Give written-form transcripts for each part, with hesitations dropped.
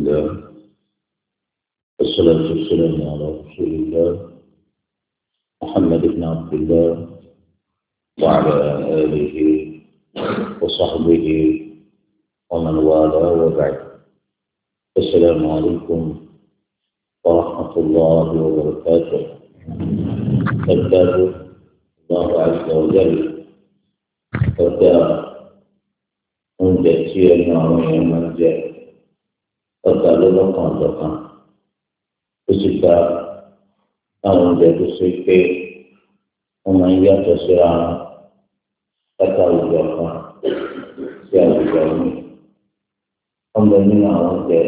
لله والصلاة والسلام على رسول الله محمد بن عبد الله وعلى آله وصحبه ومن والاه وبعد. السلام عليكم ورحمة الله وبركاته. كتاب الله عز وجل كتاب oúnjẹ tí ẹnu àwọn èèyàn máa ń jẹ ọ̀gá lọ́lọ́kan ọ̀dọ̀kan ó sì gba àwọn oúnjẹ tó ṣe pé wọ́n máa ń yàtọ̀ síra wọn láti àwùjọ kan sí àwùjọ mi. wọ́n bẹ nínú àwọn oúnjẹ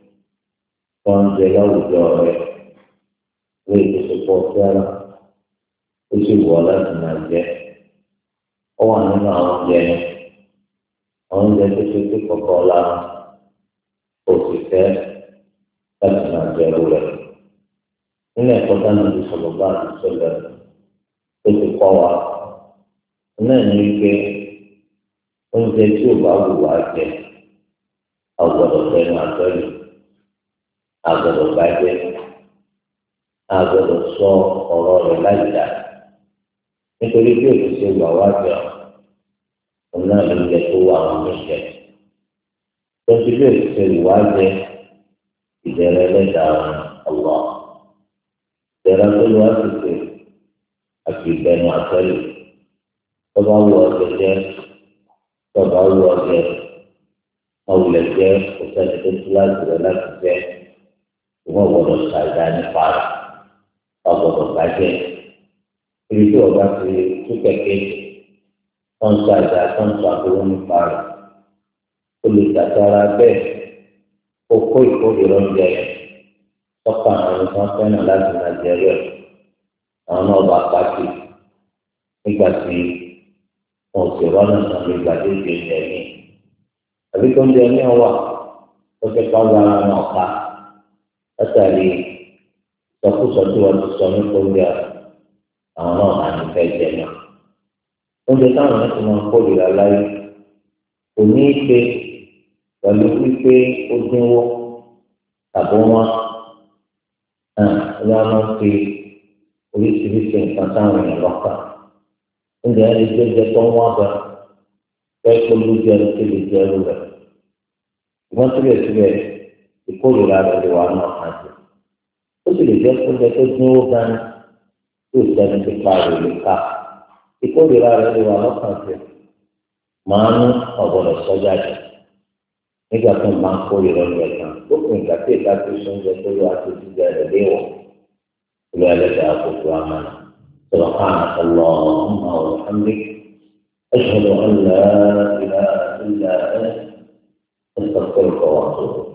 tó ń jẹ láwùjọ rẹ̀ lórí tó ṣe pọ̀ fẹ́ràn ó sì wọ̀ láti máa jẹ. ó wà nínú àwọn oúnjẹ yẹn. Àwọn oúnjẹ tó ṣe pé kọ̀ọ̀kan ọ̀la kò sì fẹ́ láti máa jẹ ẹrú rẹ̀. Nínú ẹ̀kọ́ dáná ti sọ̀rọ̀ bá àti sọ̀rọ̀ tó ti kọ́ wa. Náà ní wípé oúnjẹ tí ò bá wù wá jẹ, a gbọ́dọ̀ fẹ́nu àtọ́lù, a gbọ́dọ̀ bàjẹ́, a gbọ́dọ̀ sọ ọ̀rọ̀ rẹ̀ láì dá. Nítorí bí òkú ṣe wà wá jẹ ọ̀nà ìjẹ tó wà wọn níṣẹ tó ti bí òṣìṣẹ́ ìwádìí ìbẹ̀rẹ̀ lẹ́dàá ọlọ́ ìbẹ̀rẹ̀ tó lọ́wọ́ àtúntò àti ìbẹ̀rù àtẹ́lẹ̀ tó bá wù ọ̀gẹ̀ jẹ́ tó bá wù ọ̀gẹ̀ ọ̀wùlẹ̀ jẹ́ òṣèlú tó tú láti rẹ̀ láti jẹ́ ìwọ̀n gbọ́dọ̀ ṣàìdá nípa rẹ̀ ọ̀gbọ̀dọ̀ bàjẹ́ ibi tí ọba ti tú kẹ̀kẹ́ wọ́n sọ àjà tó ń sọ àbúrò nípa rẹ̀ ó lè tàtàrà bẹ́ẹ̀ ó kó ìkórìíra oúnjẹ rẹ̀ tọ́ka àwọn ẹni tó ń fẹ́ràn láti máa jẹ rẹ̀ àwọn náà bá pàṣẹ nígbà tí wọn ò sì rọ́nà náà lè gbàdé ìdè oúnjẹ ní. àbí tó oúnjẹ ní ọwà ó fẹ́ pàgọ́ ara náà ká látàrí ìsọkúsọ tí wọ́n ti sọ nípa oúnjẹ àwọn náà máa ń fẹ́ jẹ náà. Oúnjẹ táwọn ẹ̀sìn máa ń kórìíra láyé kò ní í ṣe pẹ̀lú wípé ó dínwó tàbí wọn ní a máa ń fi oríṣiríṣi nǹkan táwọn èèyàn lọ́kàn. Oúnjẹ ẹni tó jẹ tó ń wá bẹ fẹ́ kó ló jẹ ẹni tó lè jẹ ẹrú rẹ̀. Ìwọ́n síbẹ̀síbẹ̀ ìkórìíra rẹ̀ lè wà náà kàn sí. Ó sì lè jẹ́ oúnjẹ tó dínwó gan tó ìsẹ́ni tó pa rè lè ká. Ìkórìíra rẹ̀ lè wà lọ́kàn sí máa ń ọ̀gbọ̀dọ̀ sọ́jà jù nígbà tó máa ń kórìíra rẹ̀ kan lópin ìgbà tí ìta tó sọ́njẹ tó lọ́wọ́ àti jíjẹ rẹ̀ léwọ̀ ìlú ẹlẹ́dàá àkókò àmàlà سبحانك اللهم وبحمدك أشهد أن لا إله إلا أنت أستغفرك وأتوب إليك.